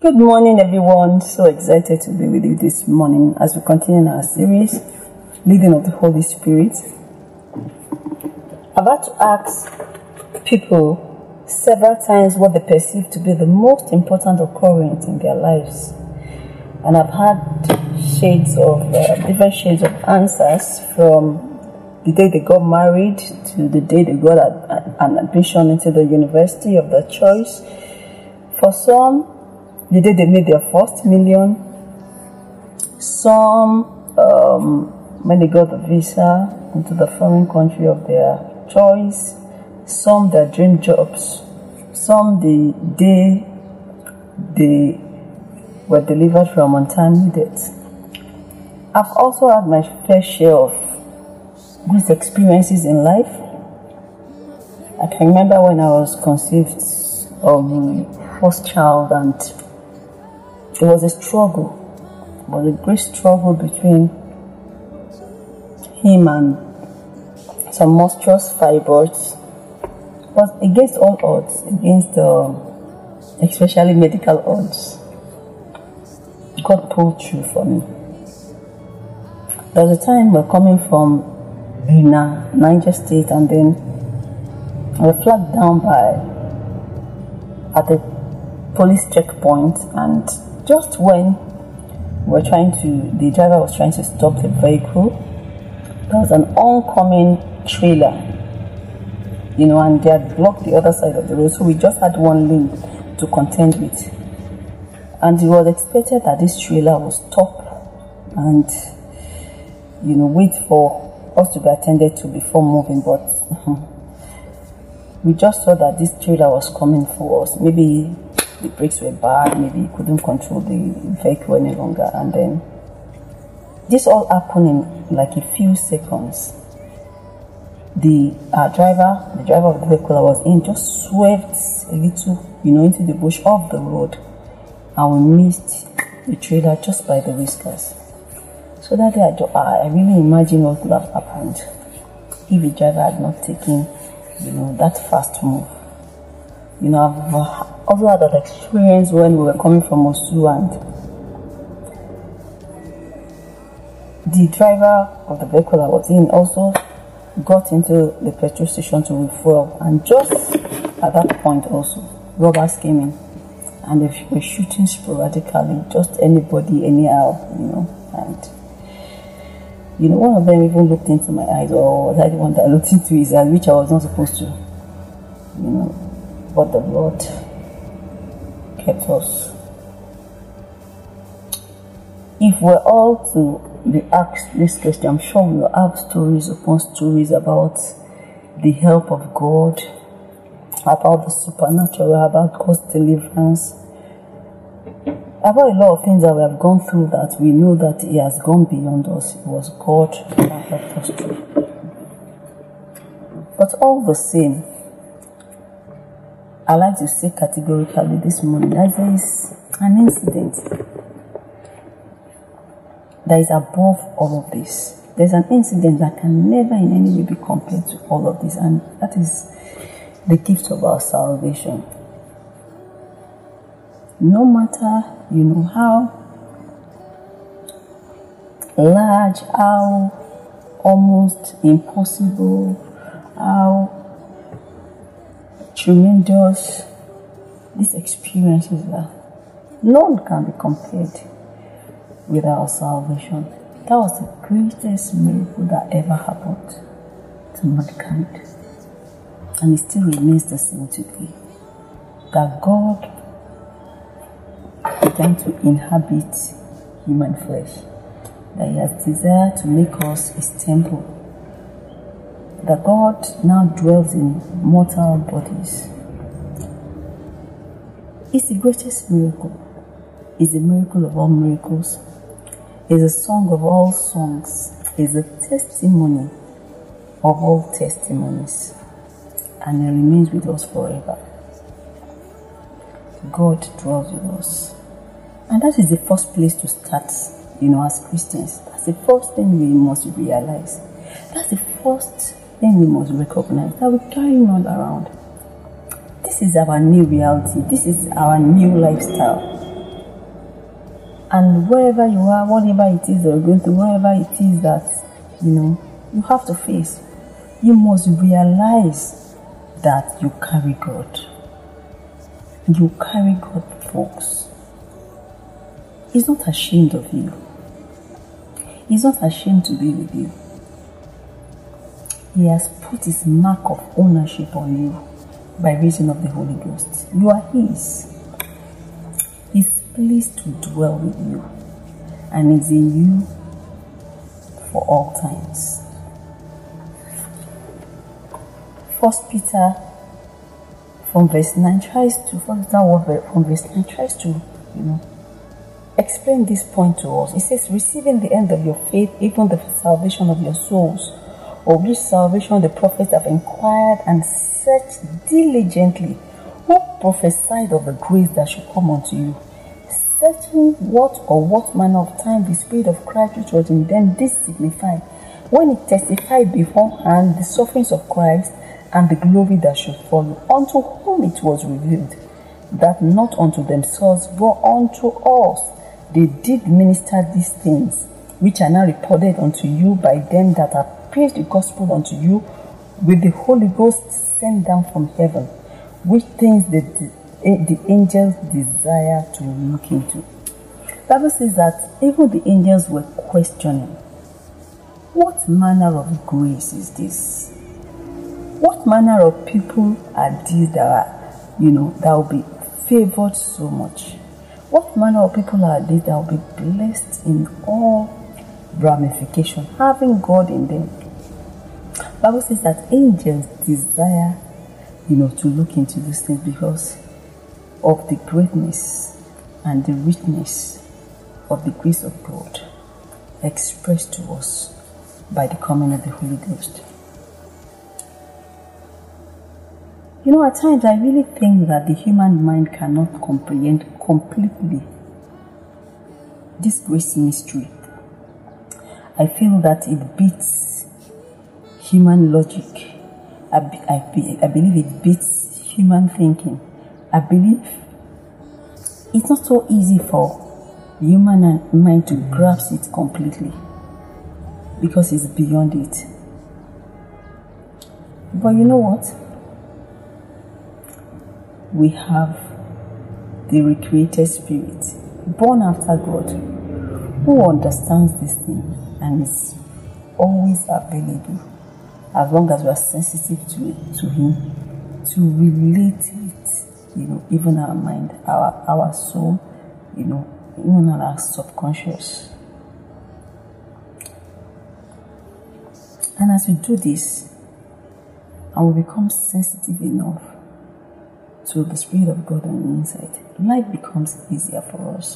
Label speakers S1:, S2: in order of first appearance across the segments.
S1: Good morning, everyone. So excited to be with you this morning as we continue our series, Leading of the Holy Spirit. I've had to ask people several times what they perceive to be the most important occurrence in their lives. And I've had different shades of answers, from the day they got married to the day they got an admission into the university of their choice. For some, the day they made their first million. Some, when they got the visa into the foreign country of their choice. Some, their dream jobs. Some, the day they were delivered from untimely death. I've also had my fair share of good experiences in life. I can remember when I was conceived of my first child, and it was a struggle. It was a great struggle between him and some monstrous fibroids. But against all odds, especially medical odds, God pulled through for me. There was a time we're coming from Bina, Niger State, and then we were flagged down at the police checkpoint, and just when the driver was trying to stop the vehicle, there was an oncoming trailer, and they had blocked the other side of the road, so we just had one lane to contend with. And it was expected that this trailer would stop and, wait for us to be attended to before moving, but we just saw that this trailer was coming for us. Maybe the brakes were bad, maybe he couldn't control the vehicle any longer, and then this all happened in like a few seconds. The driver of the vehicle I was in just swerved a little, into the bush off the road, and we missed the trailer just by the whiskers. So that day I really imagine what could have happened if the driver had not taken, that fast move. I've also had that experience when we were coming from Osu, and the driver of the vehicle I was in also got into the petrol station to refuel, and just at that point also, robbers came in, and they were shooting sporadically, just anybody, anyhow, and one of them even looked into my eyes, or was I the one that looked into his eyes, which I was not supposed to, but the Lord kept us. If we're all to be asked this question, I'm sure we'll have stories upon stories about the help of God, about the supernatural, about God's deliverance, about a lot of things that we have gone through that we know that He has gone beyond us. It was God that helped us through. But all the same, I like to say categorically this morning that there is an incident that is above all of this. There's an incident that can never in any way be compared to all of this, and that is the gift of our salvation. No matter, how large, how almost impossible, how tremendous these experiences are, none can be compared with our salvation. That was the greatest miracle that ever happened to mankind, and it still remains the same today. That God began to inhabit human flesh, that He has desired to make us His temple, that God now dwells in mortal bodies. It's the greatest miracle. It's the miracle of all miracles. It's a song of all songs. It's a testimony of all testimonies, and it remains with us forever. God dwells with us, and that is the first place to start. As Christians, that's the first thing we must realize. That's the first thing we must recognize, that we carry on around. This is our new reality. This is our new lifestyle. And wherever you are, whatever it is that you're going through, wherever it is that, you have to face, you must realize that you carry God. You carry God, folks. He's not ashamed of you. He's not ashamed to be with you. He has put his mark of ownership on you by reason of the Holy Ghost. You are his. He's pleased to dwell with you and is in you for all times. 1 Peter from verse 9 tries to explain this point to us. It says, receiving the end of your faith, even the salvation of your souls, of which salvation the prophets have inquired and searched diligently, who prophesied of the grace that should come unto you, searching what manner of time the Spirit of Christ which was in them did signify, when it testified beforehand the sufferings of Christ and the glory that should follow, unto whom it was revealed, that not unto themselves but unto us they did minister these things, which are now reported unto you by them that have preached the gospel unto you with the Holy Ghost sent down from heaven, which things the angels desire to look into. The Bible says that even the angels were questioning, what manner of grace is this? What manner of people are these that are, that will be favored so much? What manner of people are these that will be blessed in all ramification, having God in them? The Bible says that angels desire, to look into these things because of the greatness and the richness of the grace of God expressed to us by the coming of the Holy Ghost. At times I really think that the human mind cannot comprehend completely this grace mystery. I feel that it beats human logic. I believe it beats human thinking. I believe it's not so easy for the human mind to grasp it completely because it's beyond it. But you know what? We have the recreated spirit, born after God, who understands this thing and is always available as long as we are sensitive to him, to relate with, even our mind, our soul, even our subconscious. And as we do this, and we become sensitive enough to the Spirit of God on the inside, life becomes easier for us.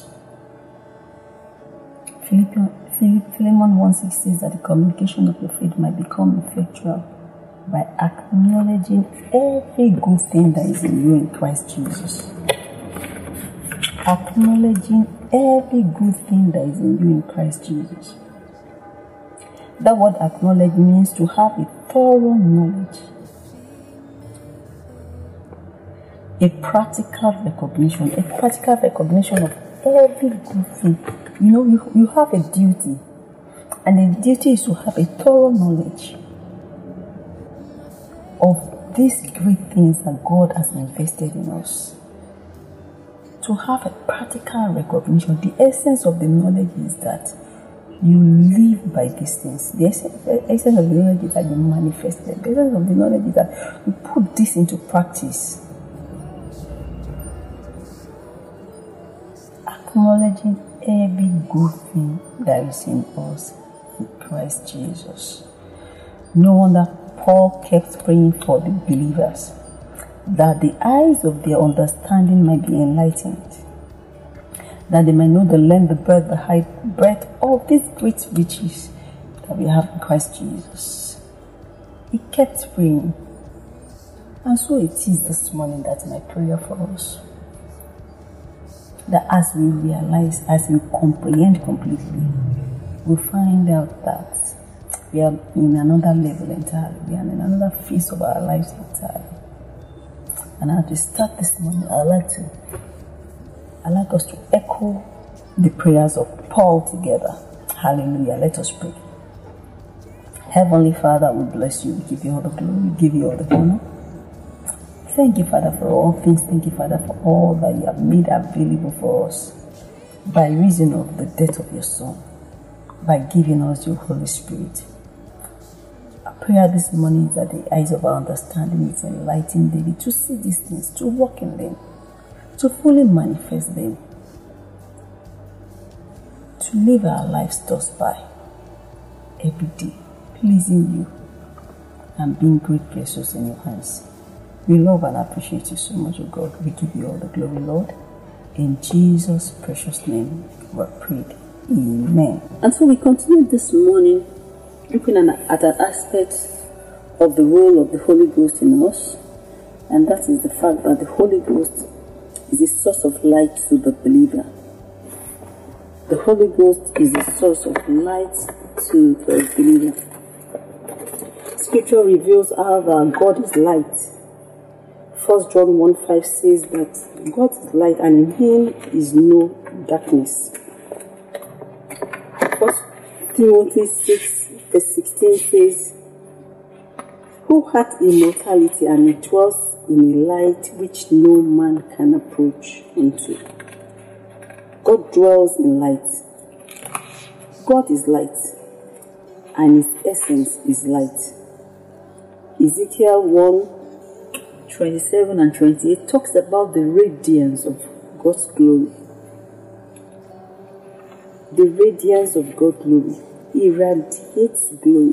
S1: Philemon 1:6 says that the communication of your faith might become effectual by acknowledging every good thing that is in you in Christ Jesus. Acknowledging every good thing that is in you in Christ Jesus. That word acknowledge means to have a thorough knowledge, a practical recognition of every good thing. You have a duty, and the duty is to have a thorough knowledge of these great things that God has invested in us. To have a practical recognition. The essence of the knowledge is that you live by these things. The essence of the knowledge is that you manifest them. The essence of the knowledge is that you put this into practice. Acknowledging every good thing that is in us in Christ Jesus. No wonder Paul kept praying for the believers, that the eyes of their understanding might be enlightened, that they might know the length, the breadth, the height, breadth of these great riches that we have in Christ Jesus. He kept praying. And so it is this morning. That's my prayer for us. That as we realize, as we comprehend completely, we find out that we are in another level entirely. We are in another phase of our lives entirely. And as we start this morning, I'd like us to echo the prayers of Paul together. Hallelujah. Let us pray. Heavenly Father, we bless you. We give you all the glory. We give you all the honor. Thank you, Father, for all things. Thank you, Father, for all that you have made available for us by reason of the death of your Son, by giving us your Holy Spirit. Our prayer this morning is that the eyes of our understanding is enlightened daily to see these things, to walk in them, to fully manifest them, to live our lives thus by every day, pleasing you and being great vessels in your hands. We love and appreciate you so much, O God. We give you all the glory, Lord. In Jesus' precious name, we are prayed. Amen. And so we continue this morning looking at an aspect of the role of the Holy Ghost in us, and that is the fact that the Holy Ghost is a source of light to the believer. The Holy Ghost is a source of light to the believer. Scripture reveals how that God is light. 1 John 1:5 says that God is light and in him is no darkness. 1 Timothy 6:16 says, who hath immortality and he dwells in a light which no man can approach unto. God dwells in light. God is light and his essence is light. Ezekiel 1:27 and 28 talks about the radiance of God's glory. The radiance of God's glory irradiates glory,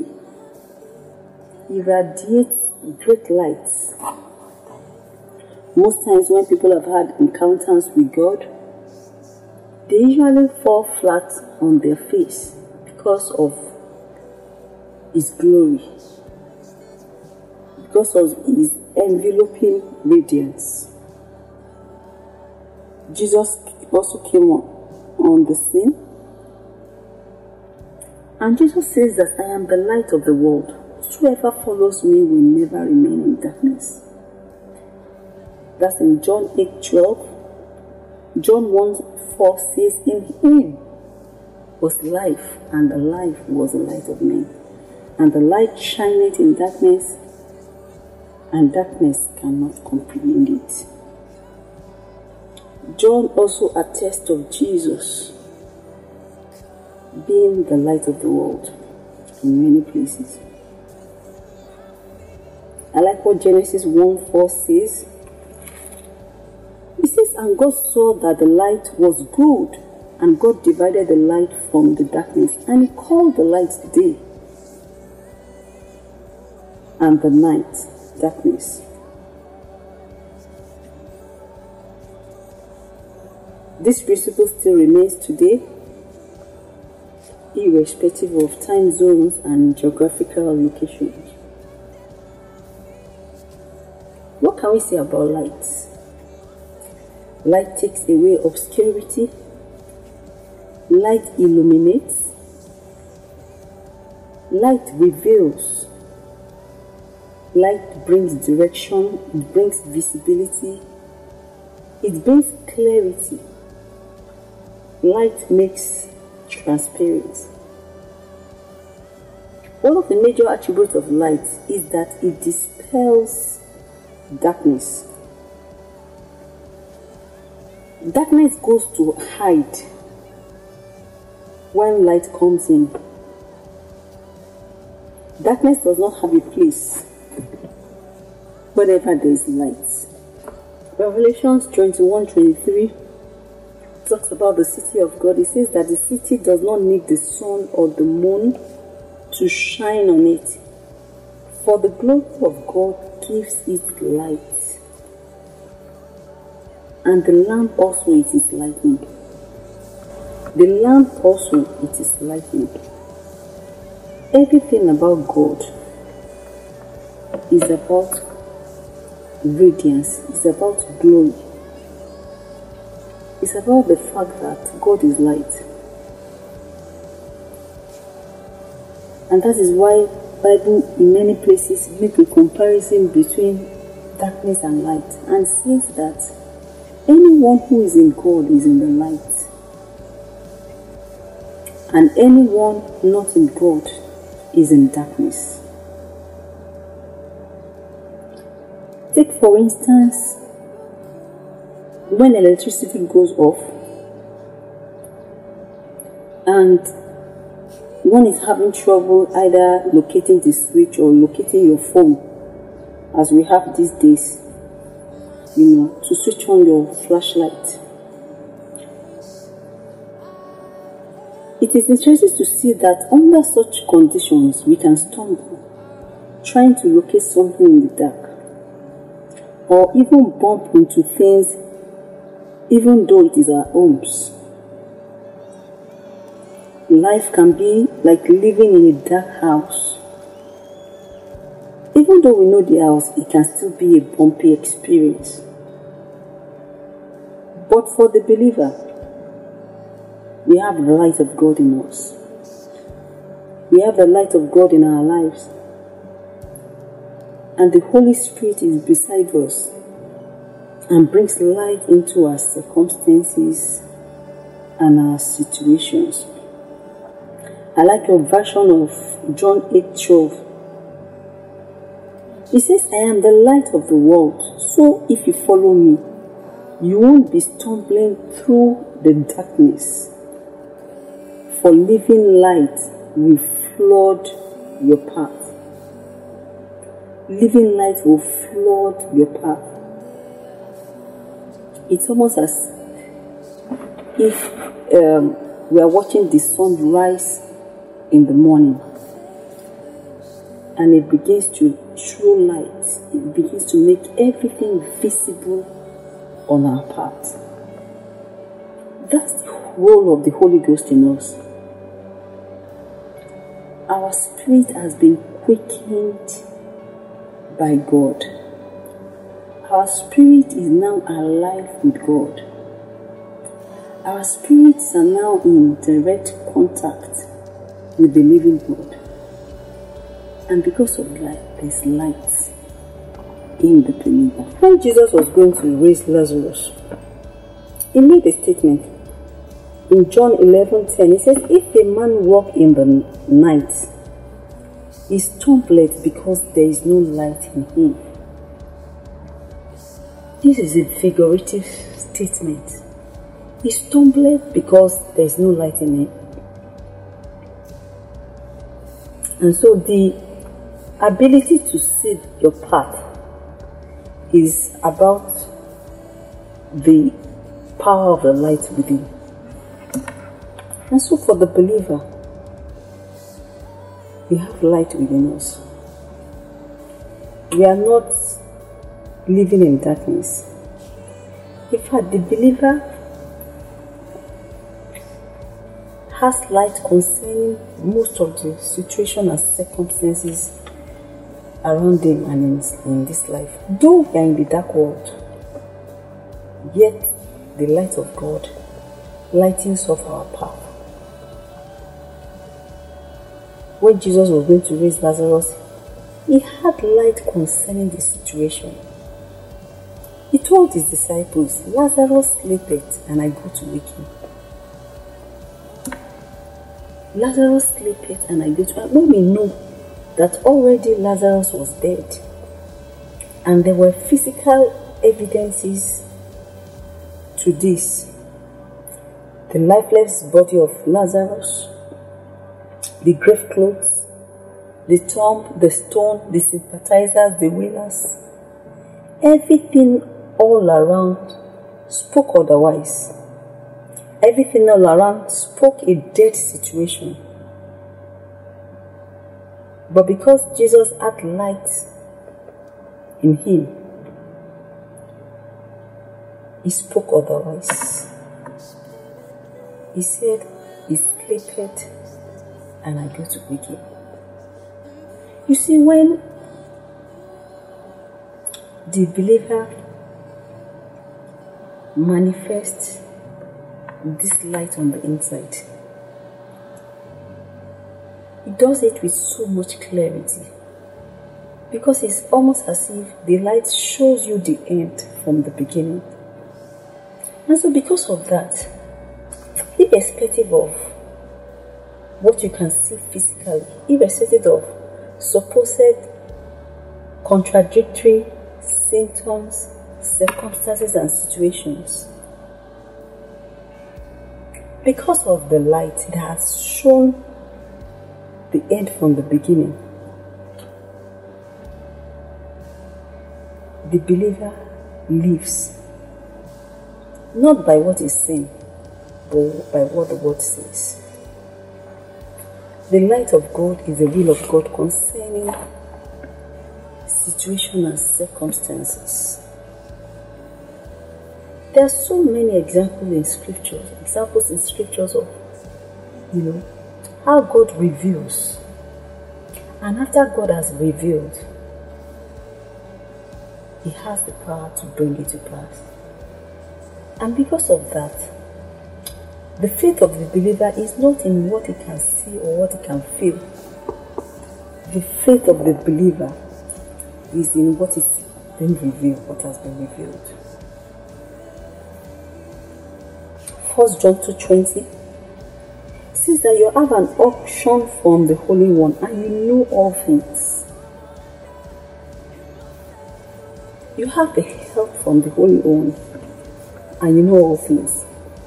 S1: irradiates great lights. Most times when people have had encounters with God, they usually fall flat on their face because of his glory, because of his enveloping radiance. Jesus also came on the scene, and Jesus says that I am the light of the world. Whosoever follows me will never remain in darkness. That's in John 8:12. John 1:4 says, in him was life, and the life was the light of men. And the light shineth in darkness, and darkness cannot comprehend it. John also attests of Jesus being the light of the world in many places. I like what Genesis 1:4 says. It says, and God saw that the light was good, and God divided the light from the darkness, and he called the light day, and the night darkness. This principle still remains today, irrespective of time zones and geographical locations. What can we say about light? Light takes away obscurity. Light illuminates. Light reveals. Light brings direction. It brings visibility. It brings clarity. Light makes transparent. One of the major attributes of light is that it dispels darkness. Darkness goes to hide when light comes in. Darkness does not have a place whenever there is light. Revelations 21:23 talks about the city of God. It says that the city does not need the sun or the moon to shine on it, for the glory of God gives it light, and the lamp also it is lightning. The lamp also it is lightning. Everything about God is about radiance, it's about glory. It's about the fact that God is light. And that is why Bible in many places make a comparison between darkness and light, and says that anyone who is in God is in the light. and anyone not in God is in darkness. Take for instance, when electricity goes off and one is having trouble either locating the switch or locating your phone, as we have these days, to switch on your flashlight. It is interesting to see that under such conditions, we can stumble, trying to locate something in the dark, or even bump into things, even though it is our homes. Life can be like living in a dark house. Even though we know the house, it can still be a bumpy experience. But for the believer, we have the light of God in us. We have the light of God in our lives. And the Holy Spirit is beside us and brings light into our circumstances and our situations. I like your version of John 8:12. It says, I am the light of the world, so if you follow me, you won't be stumbling through the darkness. For living light will flood your path. Living light will flood your path. It's almost as if we are watching the sun rise in the morning and it begins to show light. It begins to make everything visible on our path. That's the role of the Holy Ghost in us. Our spirit has been quickened by God. Our spirit is now alive with God. Our spirits are now in direct contact with the living God. And because of that, there's light in the believer. When Jesus was going to raise Lazarus, he made a statement in John 11:10. He says, if a man walk in the night, he stumbleth because there is no light in him. This is a figurative statement. He stumbleth because there is no light in him. And so the ability to see your path is about the power of the light within. And so for the believer, we have light within us. We are not living in darkness. In fact, the believer has light concerning most of the situation and circumstances around him and in this life. Though we are in the dark world, yet the light of God lightens up our path. When Jesus was going to raise Lazarus, he had light concerning the situation. He told his disciples, Lazarus sleepeth, and I go to wake him. Lazarus sleepeth, and I go to. When we know that already Lazarus was dead, and there were physical evidences to this. The lifeless body of Lazarus, the grave clothes, the tomb, the stone, the sympathizers, the wailers, everything all around spoke otherwise. Everything all around spoke a dead situation. But because Jesus had light in him, he spoke otherwise. He said, he sleepeth, and I go to wake him. You see, when the believer manifests this light on the inside, he does it with so much clarity, because it's almost as if the light shows you the end from the beginning. And so because of that, irrespective of what you can see physically, irrespective of supposed contradictory symptoms, circumstances, and situations. Because of the light, it has shown the end from the beginning. The believer lives not by what is seen, but by what the word says. The light of God is the will of God concerning situation and circumstances. There are so many examples in scriptures of, how God reveals. And after God has revealed, He has the power to bring it to pass. And because of that, the faith of the believer is not in what he can see or what he can feel. The faith of the believer is in what is being revealed, what has been revealed. 1 John 2:20 says that you have an unction from the Holy One and you know all things. You have the help from the Holy One and you know all things.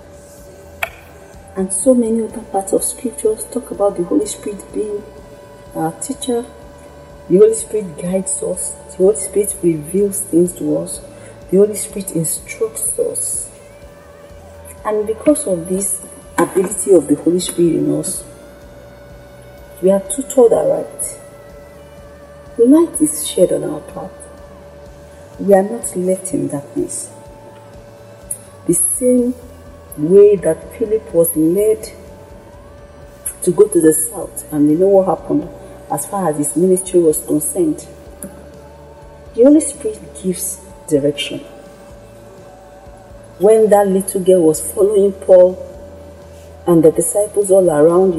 S1: And so many other parts of scriptures talk about the Holy Spirit being our teacher. The Holy Spirit guides us. The Holy Spirit reveals things to us. The Holy Spirit instructs us. And because of this ability of the Holy Spirit in us, we are tutored aright. Light is shed on our path. We are not left in darkness. The same way that Philip was led to go to the south, and we know what happened as far as his ministry was concerned. The Holy Spirit gives direction. When that little girl was following Paul and the disciples all around,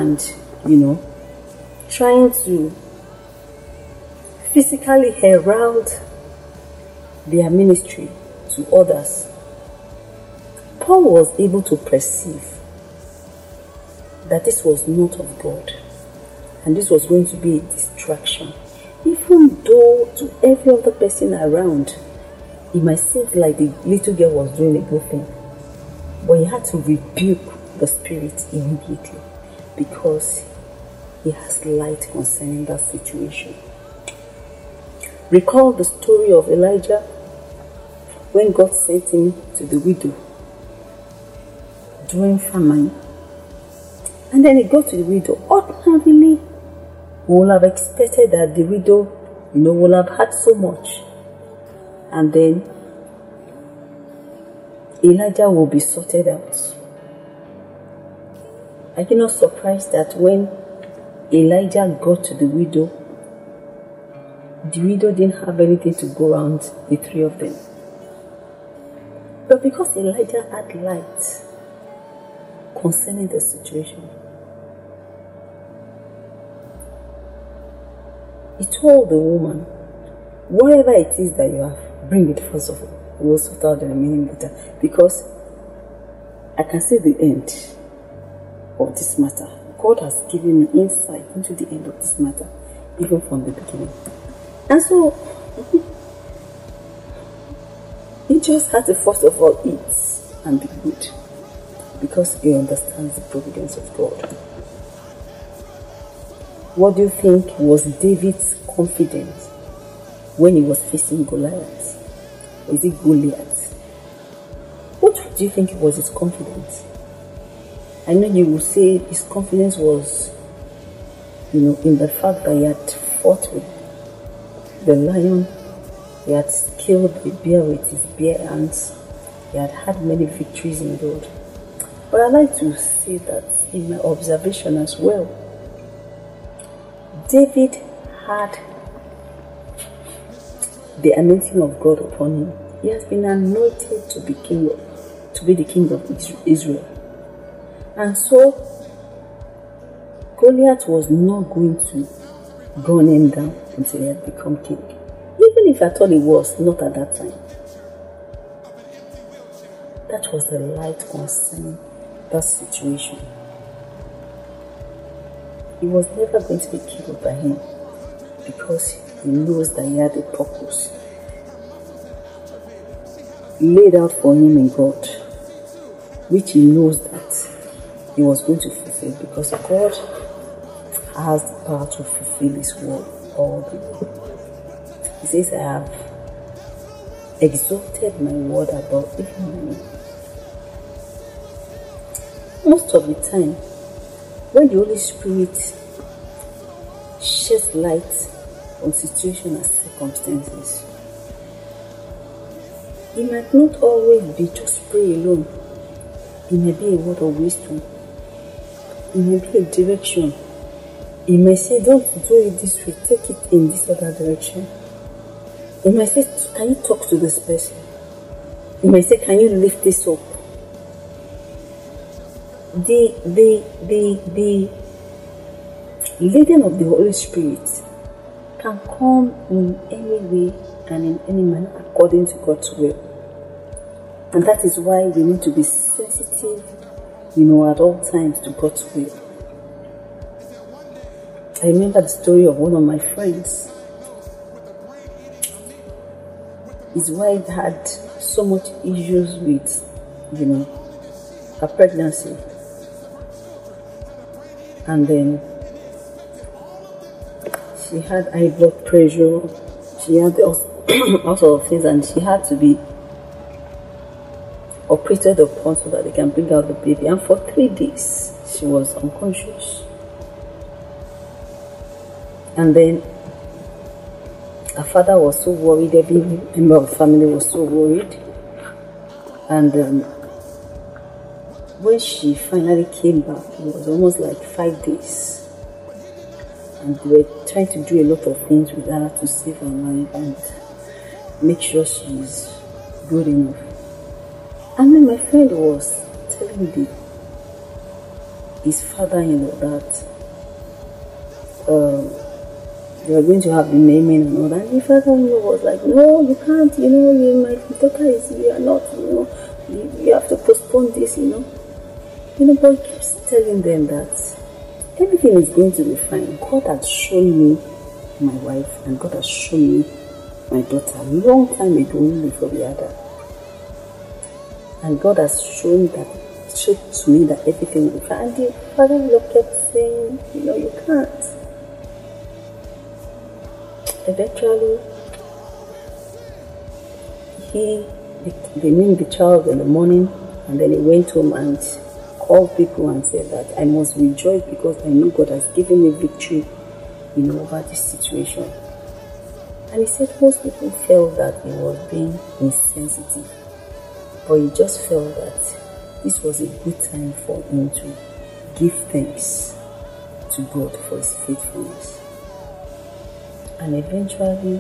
S1: trying to physically herald their ministry to others, Paul was able to perceive that this was not of God and this was going to be a distraction. Even though to every other person around, it might seem like the little girl was doing a good thing, but he had to rebuke the spirit immediately because he has light concerning that situation. Recall the story of Elijah when God sent him to the widow during famine. And then he got to the widow. Ordinarily, we would have expected that the widow, will have had so much. And then Elijah will be sorted out. Are you not surprised that when Elijah got to the widow didn't have anything to go around the three of them? But because Elijah had light concerning the situation, he told the woman, whatever it is that you have, bring it first of all. We'll sort out the remaining later. Because I can see the end of this matter. God has given me insight into the end of this matter, even from the beginning. And so, he just had to first of all eat and be good, because he understands the providence of God. What do you think was David's confidence when he was facing Goliath? Is it Goliath? What do you think was his confidence? I know you will say his confidence was, in the fact that he had fought with the lion, he had killed the bear with his bare hands, he had many victories in God. But I like to say that in my observation as well, David had the anointing of God upon him. He has been anointed to be the king of Israel. And so Goliath was not going to gun him down until he had become king. Even if I thought he was, not at that time. That was the light concerning that situation. he was never going to be killed by him because he knows that he had a purpose laid out for him in God, which he knows that he was going to fulfill, because God has the power to fulfill his word all the way. He says, I have exalted my word above even my name. Most of the time, when the Holy Spirit sheds light on situations and circumstances, it might not always be just pray alone. It may be a word of wisdom. It may be a direction. It may say, don't do it this way, take it in this other direction. It might say, can you talk to this person? It might say, can you lift this up? The leading of the Holy Spirit can come in any way and in any manner according to God's will. And that is why we need to be sensitive, at all times to God's will. I remember the story of one of my friends. His wife had so much issues with, her pregnancy. And then she had high blood pressure. She had all sorts of things, and she had to be operated upon so that they can bring out the baby. And for 3 days, she was unconscious. And then her father was so worried, every member of the family was so worried. And when she finally came back, it was almost like 5 days. And they were trying to do a lot of things with her to save her life and make sure she's good enough. And then my friend was telling his father-in-law that they were going to have the naming and all that. And the father-in-law was like, no, you can't, my daughter is here, not, you have to postpone this, but he keeps telling them that everything is going to be fine. God has shown me my wife, and God has shown me my daughter a long time ago, before we had her. And God has showed to me that everything will be fine. And the father-in-law kept saying, you can't. Eventually, they named the child in the morning, and then he went home and called people and said that I must rejoice because I know God has given me victory, over this situation. And he said most people felt that he was being insensitive, but he just felt that this was a good time for him to give thanks to God for his faithfulness. And eventually,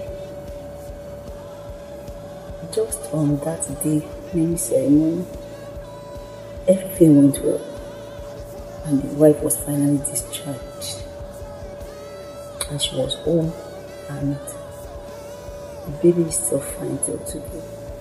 S1: just on that day, naming ceremony, everything went well, and the wife was finally discharged, and she was home, and the baby is still fine till today.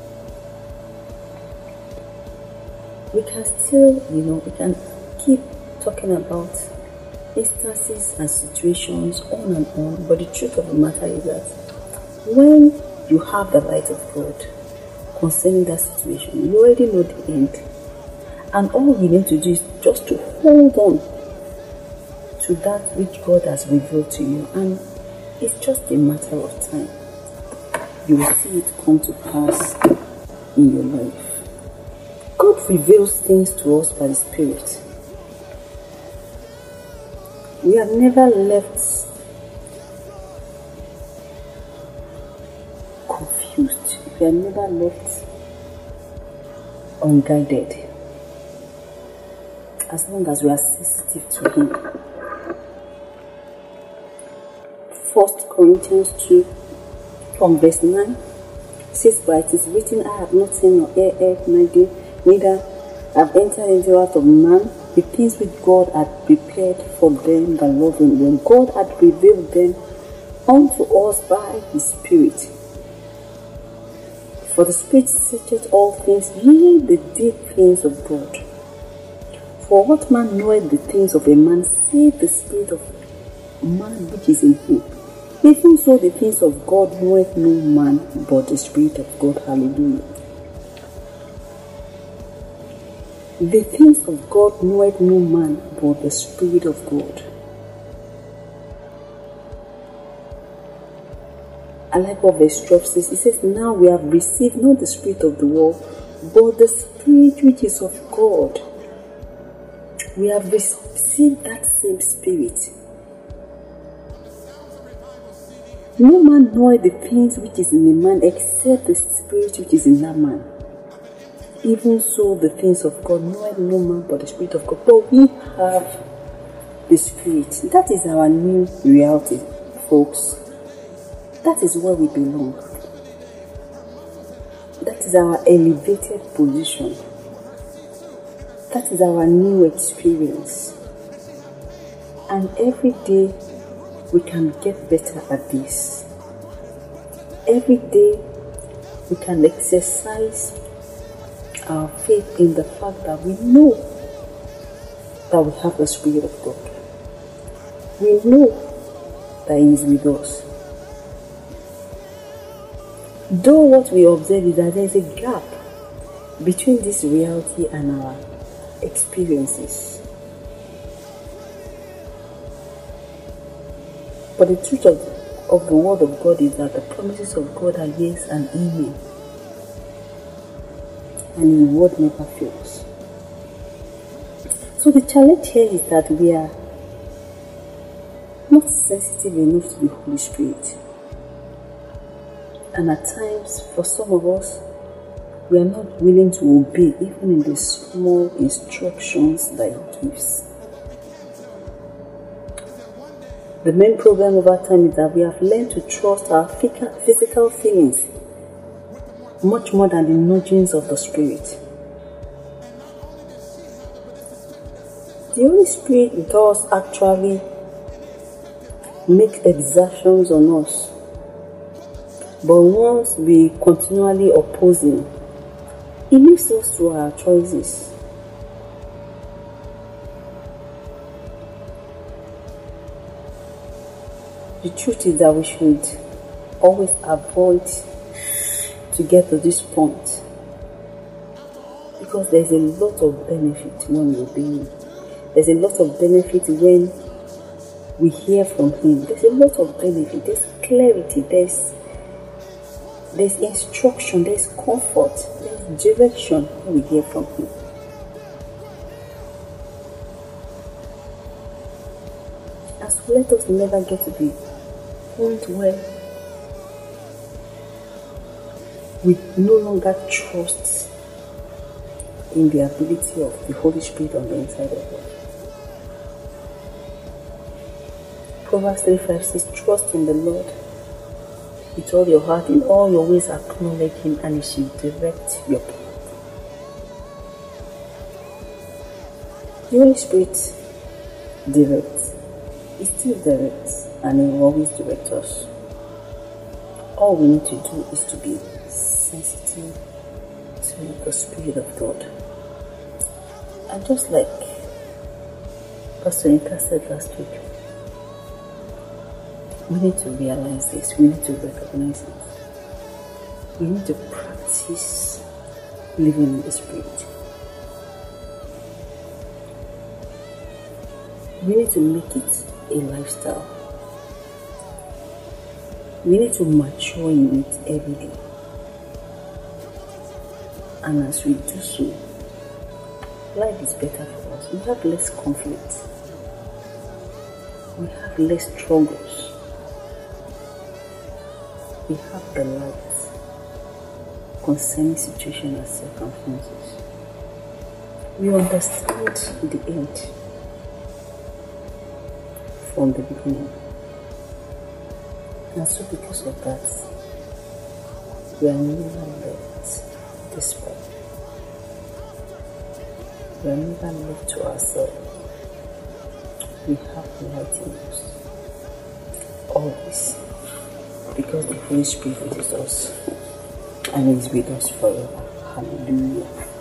S1: We can still, we can keep talking about instances and situations on and on, but the truth of the matter is that when you have the light of God concerning that situation, you already know the end. And all you need to do is just to hold on to that which God has revealed to you. And it's just a matter of time. You will see it come to pass in your life. God reveals things to us by the Spirit. We have never left confused. We have never left unguided, as long as we are sensitive to Him. 1 Corinthians 2 from verse 9 says, but it is written, I have not seen nor ear neither have entered into the heart of man the things which God had prepared for them that love Him, when God had revealed them unto us by His Spirit. For the Spirit searcheth all things, yea, the deep things of God. For what man knoweth the things of a man, save the Spirit of man which is in him. Even so, the things of God knoweth no man but the Spirit of God. Hallelujah. The things of God knoweth no man but the Spirit of God. I like what verse 12 says. It says, now we have received not the spirit of the world, but the Spirit which is of God. We have received that same Spirit. No man knoweth the things which is in a man except the Spirit which is in that man. Even so, the things of God knoweth no man but the Spirit of God. But we have the Spirit. That is our new reality, folks. That is where we belong. That is our elevated position. That is our new experience. And every day we can get better at this. Every day we can exercise our faith in the fact that we know that we have the Spirit of God. We know that He is with us. Though what we observe is that there is a gap between this reality and our experiences. But the truth of the Word of God is that the promises of God are yes and amen. And His word never fails. So the challenge here is that we are not sensitive enough to the Holy Spirit. And at times, for some of us, we are not willing to obey even in the small instructions that He gives. The main problem of our time is that we have learned to trust our physical feelings much more than the nudgings of the Spirit. The Holy Spirit does actually make exertions on us. But once we continually oppose Him, He leaves us to our choices. The truth is that we should always avoid to get to this point, because there's a lot of benefit when we obey Him. There's a lot of benefit when we hear from Him. There's a lot of benefit. There's clarity. There's instruction, there's comfort, there's direction when we hear from Him. And so let us never get to the point where we no longer trust in the ability of the Holy Spirit on the inside of us. Proverbs 3:5 says, trust in the Lord with all your heart, in all your ways acknowledge Him, and He shall direct your path. The Holy Spirit directs. He still directs, and He will always direct us. All we need to do is to be sensitive to the Spirit of God. And just like Pastor Inka said last week, we need to realize this, we need to recognize it. We need to practice living in the Spirit. We need to make it a lifestyle. We need to mature in it every day. And as we do so, life is better for us. We have less conflict. We have less struggles. We have the light concerning situation and circumstances. We understand the end from the beginning. And so because of that, we are never left this way. We are never left to ourselves. We have light in us. Always. Because the Holy Spirit is us. And He is with us forever. Hallelujah.